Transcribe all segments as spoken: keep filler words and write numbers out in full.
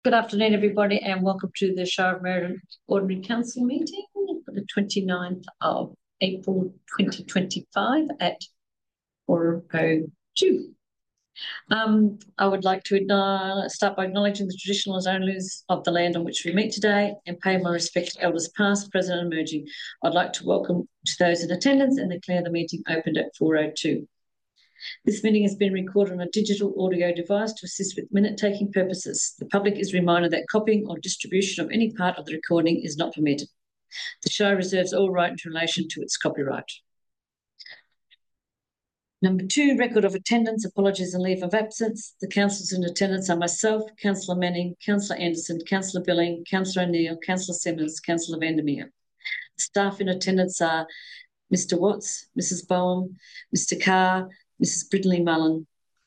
Good afternoon, everybody, and welcome to the Shire of Merredin Ordinary Council meeting for the twenty-ninth of April twenty twenty-five at four oh two. Um, I would like to uh, start by acknowledging the traditional owners of the land on which we meet today and pay my respect to elders past, present and emerging. I'd like to welcome to those in attendance and declare the meeting opened at four oh two. This meeting has been recorded on a digital audio device to assist with minute-taking purposes. The public is reminded that copying or distribution of any part of the recording is not permitted. The Shire reserves all right in relation to its copyright. Number two, record of attendance, apologies and leave of absence. The councillors in attendance are myself, Councillor Manning, Councillor Anderson, Councillor Billing, Councillor O'Neill, Councillor Simmons, Councillor Vandermeer. Staff in attendance are Mister Watts, Missus Bowen, Mister Carr, Missus Brindley Mullen,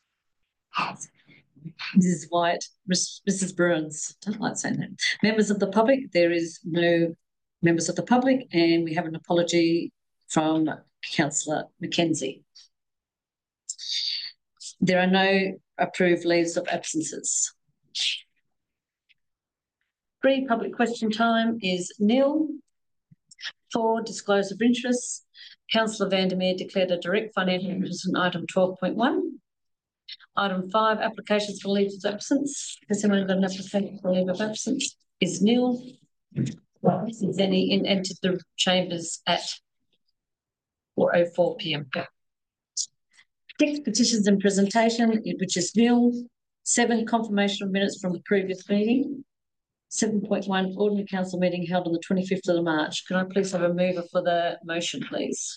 Missus White, Missus Burns. I don't like saying that. Members of the public, there is no members of the public, and we have an apology from Councillor Mackenzie. There are no approved leaves of absences. Three, public question time is nil. Four, disclose of interests. Councillor Vandermeer declared a direct financial interest in item twelve point one. Item five, applications for leave of absence. Has anyone got an application for leave of absence? Is nil. Is any in, entered the chambers at four oh four p m Six, petitions and presentation, which is nil. Seven, confirmation of minutes from the previous meeting. seven point one, ordinary council meeting held on the twenty-fifth of March. Can I please have a mover for the motion, please?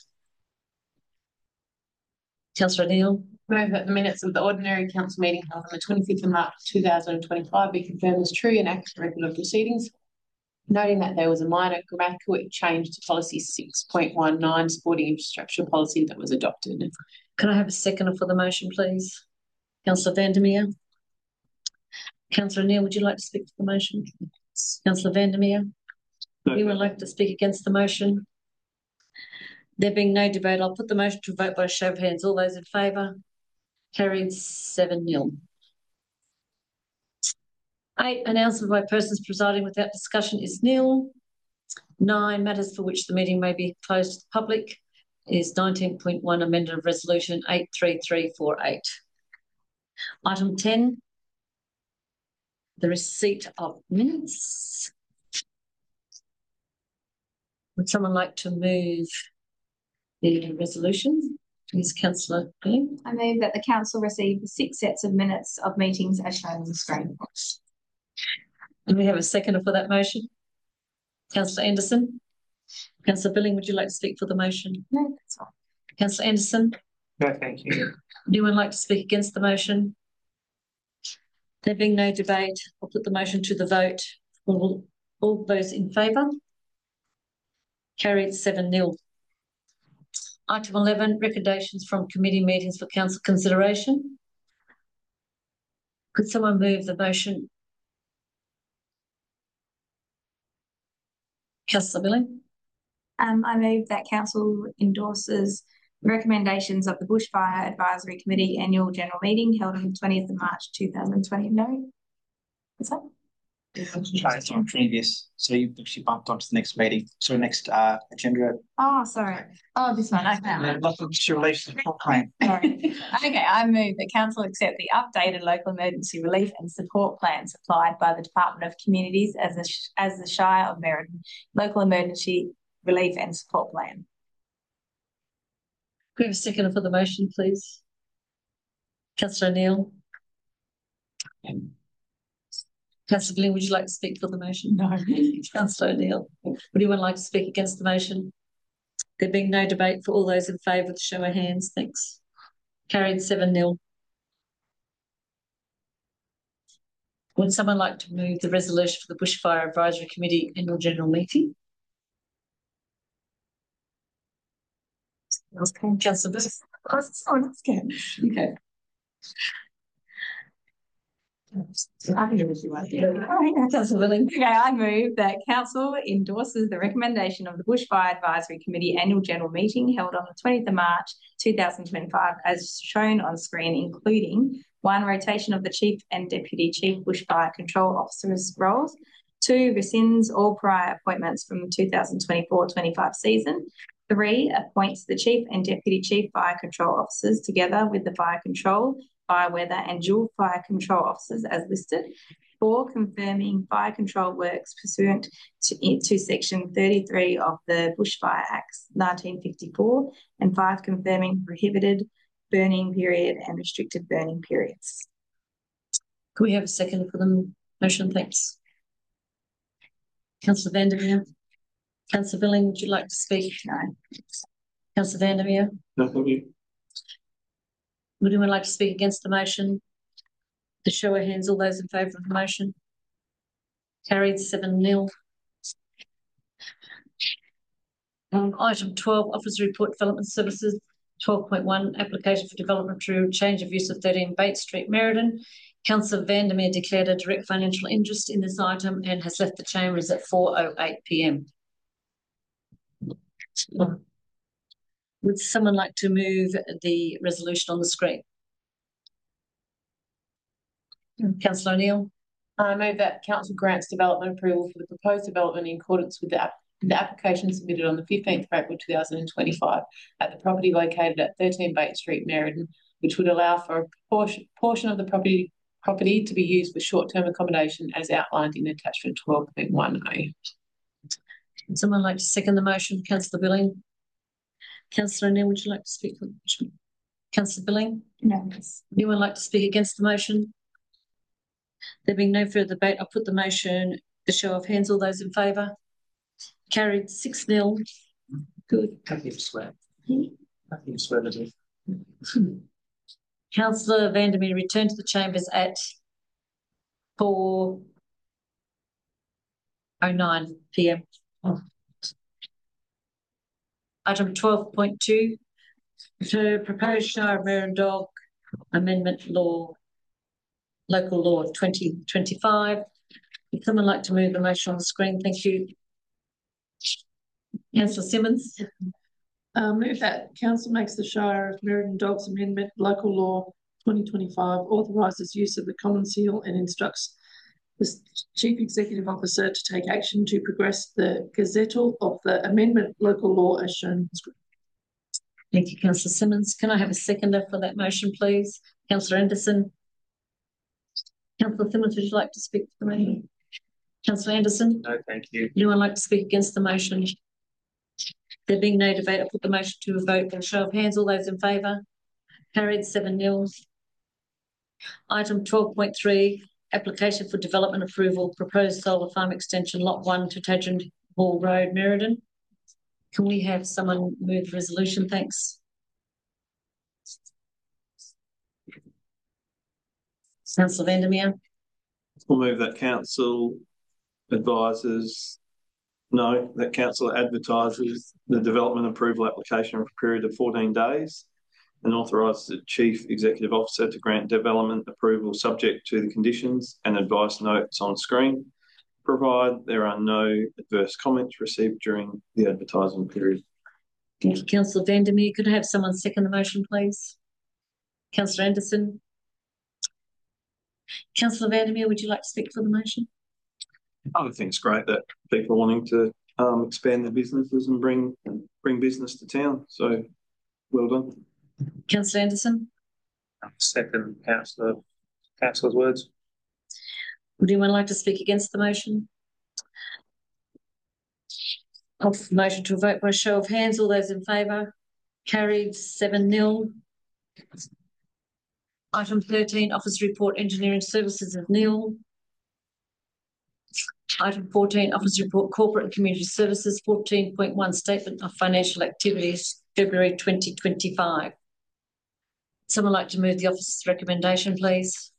Councillor O'Neill. Move that the minutes of the ordinary council meeting held on the twenty-fifth of March two thousand twenty-five be confirmed as true and accurate record of proceedings, noting that there was a minor grammatical change to policy six point one nine, sporting infrastructure policy, that was adopted. Can I have a seconder for the motion, please? Councillor Vandermeer. Councillor O'Neill, would you like to speak to the motion? Councillor Vandermeer. No. You would like to speak against the motion? There being no debate, I'll put the motion to vote by a show of hands. All those in favour? Carried seven nil. Eight, announcement by persons presiding without discussion is nil. Nine, matters for which the meeting may be closed to the public is nineteen point one, amendment of resolution eight three three four eight. Item ten, the receipt of minutes. Would someone like to move the resolution? Please, Councillor Billing. I move that the council receive the six sets of minutes of meetings as shown on the screen. And we have a seconder for that motion. Councillor Anderson. Councillor Billing, would you like to speak for the motion? No, that's all. Councillor Anderson. No, thank you. Would anyone like to speak against the motion? There being no debate, I'll put the motion to the vote. All, all those in favour? Carried seven nil. Item eleven, recommendations from committee meetings for council consideration. Could someone move the motion? Councillor Billing. Um, I move that council endorses recommendations of the Bushfire Advisory Committee annual general meeting held on the twentieth of March two thousand twenty. No? What's that? Changed on previous, so you actually bumped onto the next meeting. So next uh, agenda. Oh, sorry. Oh, this one. Okay. Uh, What's your relation to the plan? Sorry. Okay, I move that council accept the updated local emergency relief and support plan supplied by the Department of Communities as the as the Shire of Merredin local emergency relief and support plan. Could we have a seconder for the motion, please? Councillor O'Neill. Councillor Billing, would you like to speak for the motion? No. Councillor O'Neill. Would anyone like to speak against the motion? There being no debate, for all those in favour, to show of hands. Thanks. Carried seven nil. Would someone like to move the resolution for the Bushfire Advisory Committee annual general meeting? Okay, Councillor Billing. Oh, sorry, that's good. Okay. I can do what you want to do. Councillor Billing. Okay, I move that council endorses the recommendation of the Bushfire Advisory Committee annual general meeting held on the twentieth of March two thousand twenty-five as shown on screen, including One, rotation of the Chief and Deputy Chief Bushfire Control Officers roles. Two, rescinds all prior appointments from the two thousand twenty-four twenty-five season. Three, appoints the Chief and Deputy Chief Fire Control Officers together with the Fire Control, Fire Weather and Dual Fire Control Officers as listed. Four, confirming fire control works pursuant to, to Section thirty-three of the Bushfire Act nineteen fifty-four. And five, confirming prohibited burning period and restricted burning periods. Can we have a second for the motion? Thanks. Councillor Vandermeer. Councillor Billing, would you like to speak? No. Councillor Vandermeer. No, thank you. Would anyone like to speak against the motion? The show of hands, all those in favour of the motion. Carried seven nil. Um, item twelve, Office Report Development Services. twelve point one, application for development through change of use of thirteen Bates Street, Merredin. Councillor Vandermeer declared a direct financial interest in this item and has left the chambers at four oh eight p m. Would someone like to move the resolution on the screen? Councillor O'Neill. I move that council grants development approval for the proposed development in accordance with the, app the application submitted on the fifteenth of April two thousand twenty-five at the property located at thirteen Bates Street, Merredin, which would allow for a portion, portion of the property property to be used for short-term accommodation as outlined in attachment twelve point one A. Would someone like to second the motion? Councillor Billing. Councillor O'Neill, would you like to speak for the motion? Councillor Billing. No. Would anyone like to speak against the motion? There being no further debate, I'll put the motion, the show of hands, all those in favour. Carried six nil. Good. Happy to swear. Happy to swear to do. Councillor Vandermeer returned to the chambers at four oh nine p m. Oh. Item twelve point two, to propose Shire of Merredin Amendment Law, Local Law twenty twenty-five. Would someone like to move the motion on the screen? Thank you. Councillor Simmons. Uh, move that council makes the Shire of Merredin Dogs Amendment Local Law twenty twenty-five authorises use of the Common Seal and instructs the Chief Executive Officer to take action to progress the gazettal of the amendment local law as shown on the screen. Thank you, Councillor Simmons. Can I have a seconder for that motion, please? Councillor Anderson. Councillor Simmons, would you like to speak to the motion? Councillor Anderson. No, thank you. Would anyone like to speak against the motion? There being no debate, I'll put the motion to a vote by show of hands. All those in favour? Carried seven nil. Item twelve point three, application for development approval, proposed solar farm extension, lot one to Tadgeron Hall Road, Merredin. Can we have someone move the resolution? Thanks. Councillor Vandermeer. We'll move that council advises, no, that council advertises the development approval application for a period of fourteen days and authorises the Chief Executive Officer to grant development approval subject to the conditions and advice notes on screen, provide there are no adverse comments received during the advertising period. Thank you, Councillor Vandermeer. Could I have someone second the motion, please? Councillor Anderson. Councillor Vandermeer, would you like to speak for the motion? I think it's great that people are wanting to um, expand their businesses and bring bring business to town. So, well done. Councillor Anderson. Second, Councillor, Councillor's words. Would anyone like to speak against the motion? I'll put the motion to a vote by show of hands. All those in favour? Carried seven nil. Item thirteen, Office Report Engineering Services of nil. Item fourteen, Office Report Corporate and Community Services, fourteen point one, Statement of Financial Activities, February twenty twenty-five. Someone like to move the office's recommendation, please?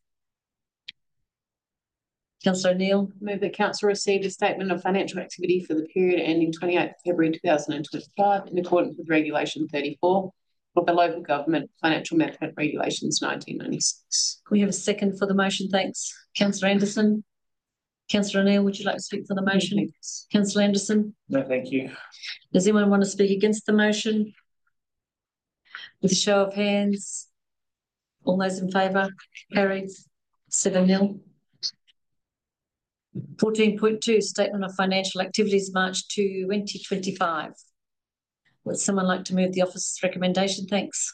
Councillor O'Neill. Move that council received a statement of financial activity for the period ending twenty-eighth of February two thousand twenty-five in accordance with Regulation thirty-four of the Local Government Financial Management Regulations nineteen ninety-six. Can we have a second for the motion? Thanks. Councillor Anderson. Councillor O'Neill, would you like to speak for the motion? Thanks. Councillor Anderson. No, thank you. Does anyone want to speak against the motion? With a show of hands. All those in favour? Carried seven nil. Fourteen point two, Statement of Financial Activities, March twenty twenty-five. Would someone like to move the officer's recommendation? Thanks.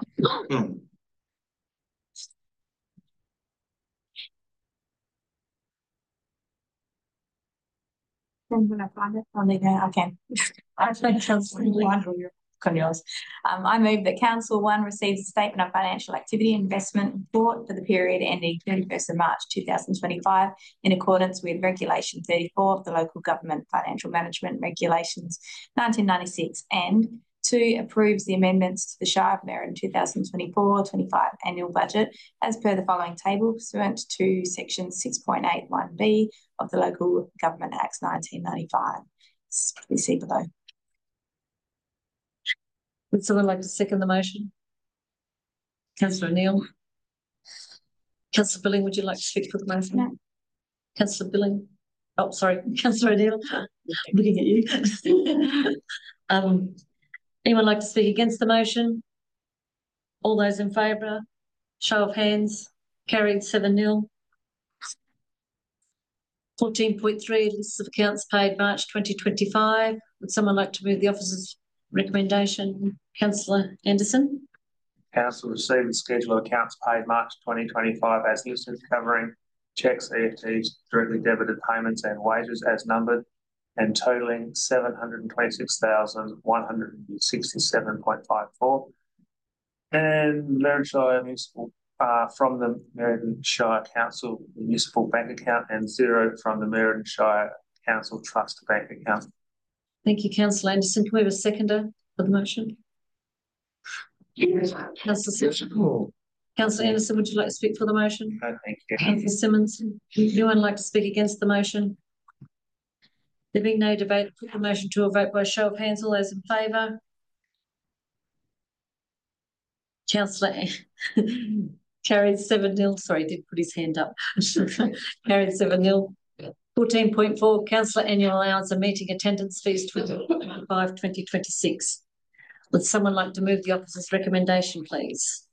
When I find it, I'll leave it. I can. I think Council one or your on yours. Um, I move that Council one receives a statement of financial activity investment report for the period ending thirty-first of March two thousand twenty-five in accordance with Regulation thirty-four of the Local Government Financial Management Regulations nineteen ninety-six, and two, approves the amendments to the Shire of Merredin two thousand twenty-four twenty-five annual budget as per the following table pursuant to section six point eight one B of the Local Government Acts nineteen ninety-five. We see below. Would someone like to second the motion? Councillor O'Neill. Councillor Billing, would you like to speak for the motion? No. Councillor Billing. Oh, sorry, Councillor O'Neill. Looking at you. um, anyone like to speak against the motion? All those in favour? Show of hands. Carried seven nil. fourteen point three, lists of accounts paid March twenty twenty-five. Would someone like to move the officer's recommendation? Councillor Anderson. Council received the schedule of accounts paid March twenty twenty-five as listed, covering cheques, E F Ts, directly debited payments and wages as numbered, and totalling seven hundred twenty-six thousand one hundred sixty-seven point five four. And Merredin Shire Municipal uh, from the Merredin Shire Council Municipal Bank Account, and zero from the Merredin Shire Council Trust Bank Account. Thank you, Councillor Anderson. Can we have a seconder for the motion? Councillor Councillor Anderson, would you like to speak for the motion? No, thank you. Councillor Simmons, would anyone like to speak against the motion? There being no debate, put the motion to a vote by show of hands. All those in favour? Councillor carried seven nil. Sorry, did put his hand up. Carried seven nil. fourteen point four, Councillor Annual Allowance and Meeting Attendance Fees twenty twenty-five twenty twenty-six. Would someone like to move the officer's recommendation, please?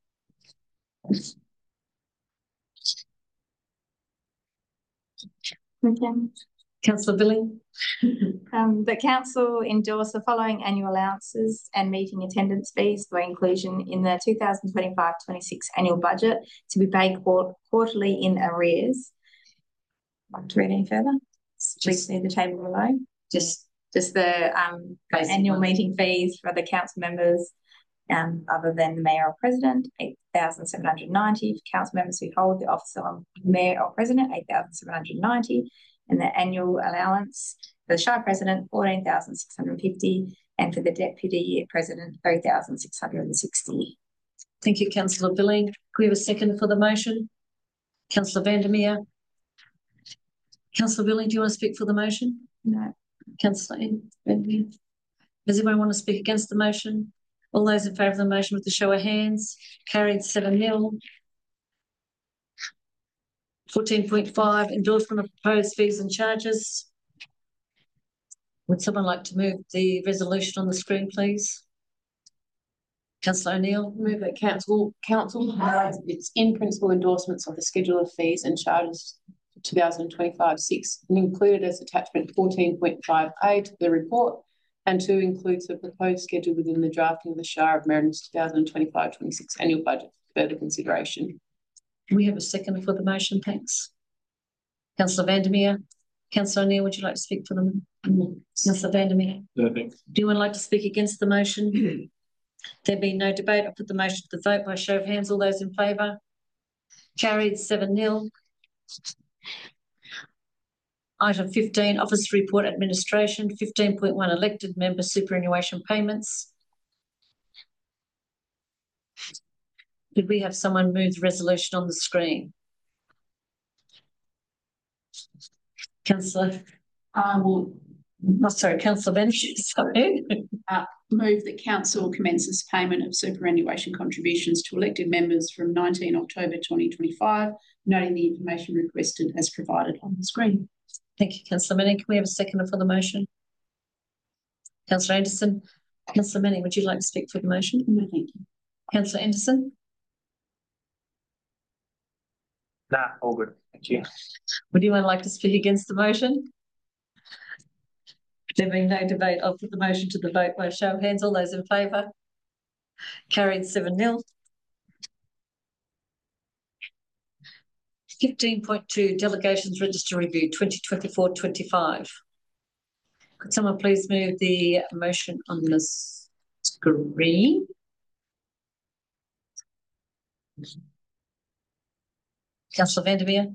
Okay. Councillor Billing. Um, the council endorse the following annual allowances and meeting attendance fees for inclusion in the two thousand twenty-five twenty-six annual budget to be paid quart quarterly in arrears. Want to read any further? Please see the table below. Just, just the um, annual one. Meeting fees for the council members, um, other than the mayor or president, eight thousand seven hundred ninety. For council members who hold the office of mayor or president, eight thousand seven hundred ninety. And the annual allowance for the Shire President, fourteen thousand six hundred fifty, and for the Deputy President, three thousand six hundred sixty. Thank you, Councillor Billing. Can we have a second for the motion? Councillor Vandermeer. Councillor Billing, do you want to speak for the motion? No. Councillor Vandermeer. Does anyone want to speak against the motion? All those in favour of the motion with the show of hands. Carried seven nil. fourteen point five, endorsement of proposed fees and charges. Would someone like to move the resolution on the screen, please? Councillor O'Neill. Move that council council highlights its in principle endorsements of the schedule of fees and charges for two thousand twenty-five six, and included as attachment fourteen point five A to the report, and two, includes the proposed schedule within the drafting of the Shire of Merredin's two thousand twenty-five twenty-six annual budget for further consideration. We have a second for the motion, thanks. Councillor Vandermeer. Councillor O'Neill, would you like to speak for them? Councillor Vandermeer. No, thanks. Do you want like to speak against the motion? There being no debate, I'll put the motion to the vote by show of hands. All those in favour? Carried seven nil. Item fifteen, Office Report Administration. fifteen point one, Elected Member Superannuation Payments. Could we have someone move the resolution on the screen? Councillor, I will oh, sorry, Councillor Bench, sorry. uh, move that council commences payment of superannuation contributions to elected members from nineteen October twenty twenty-five, noting the information requested as provided on the screen. Thank you, Councillor Manning. Can we have a seconder for the motion? Councillor Anderson. Councillor Manning, would you like to speak for the motion? No, thank you. Councillor Anderson. Nah, all good. Thank you. Would anyone like to speak against the motion? There being no debate, I'll put the motion to the vote by show of hands. All those in favour? Carried seven nil. Fifteen point two, Delegations Register Review twenty twenty-four twenty-five. Could someone please move the motion on the screen? Councillor Vandermeer.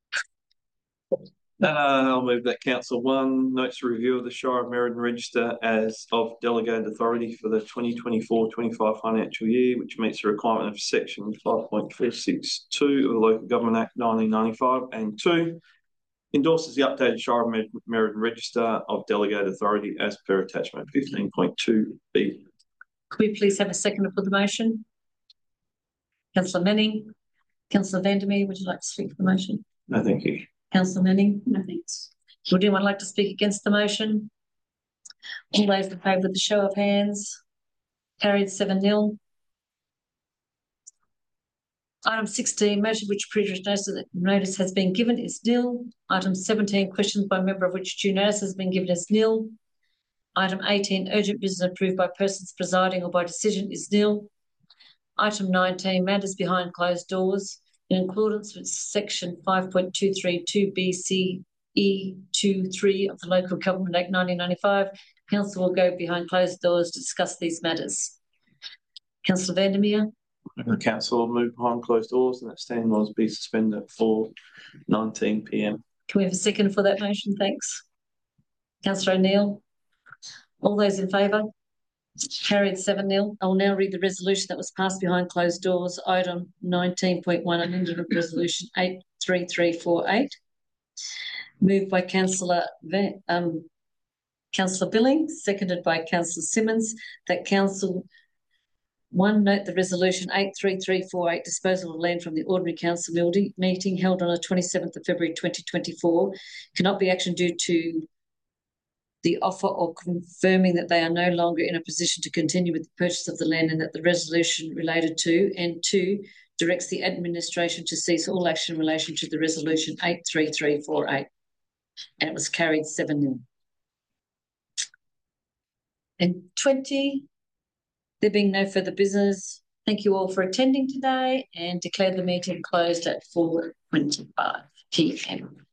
Uh, I'll move that Council one notes the review of the Shire of Merredin Register as of delegated authority for the twenty twenty-four twenty-five financial year, which meets the requirement of section five point four six two of the Local Government Act nineteen ninety-five, and two, endorses the updated Shire of Merredin Register of delegated authority as per attachment fifteen point two B. Could we please have a seconder for the motion? Councillor Manning. Councillor Vandermeer, would you like to speak for the motion? No, thank you. Councillor Manning. No thanks. Would anyone like to speak against the motion? All those in favour with the show of hands. Carried seven nil. Item sixteen, motion which previous notice, notice has been given is nil. Item seventeen, questions by member of which due notice has been given is nil. Item eighteen, urgent business approved by persons presiding or by decision is nil. Item nineteen, matters behind closed doors. In accordance with section five point two three two B C E two three of the Local Government Act nineteen ninety-five, Council will go behind closed doors to discuss these matters. Councillor Vandermeer. The Council will move behind closed doors and that standing laws be suspended at four nineteen p m. Can we have a second for that motion? Thanks. Councillor O'Neill. All those in favour? Carried seven nil. I will now read the resolution that was passed behind closed doors. Item nineteen point one, amended resolution eight three three four eight. Moved by Councillor um, Councillor Billing, seconded by Councillor Simmons, that Council one, note the resolution eight three three four eight, disposal of land from the ordinary council meeting held on the twenty-seventh of February twenty twenty-four, cannot be action due to the offer or confirming that they are no longer in a position to continue with the purchase of the land and that the resolution related to, and two, directs the administration to cease all action in relation to the resolution eight three three four eight. And it was carried seven nil. And twenty, there being no further business, thank you all for attending today and declare the meeting closed at four twenty-five p m